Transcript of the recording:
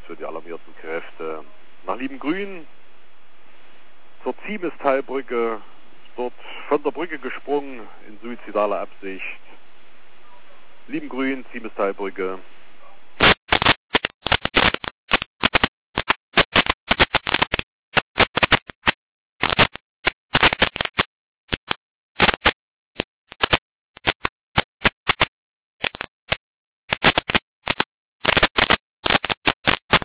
für die alarmierten Kräfte nach Liebengrün zur Ziemesteilbrücke, dort von der Brücke gesprungen in suizidaler Absicht. Liebengrün, Ziemesteilbrücke,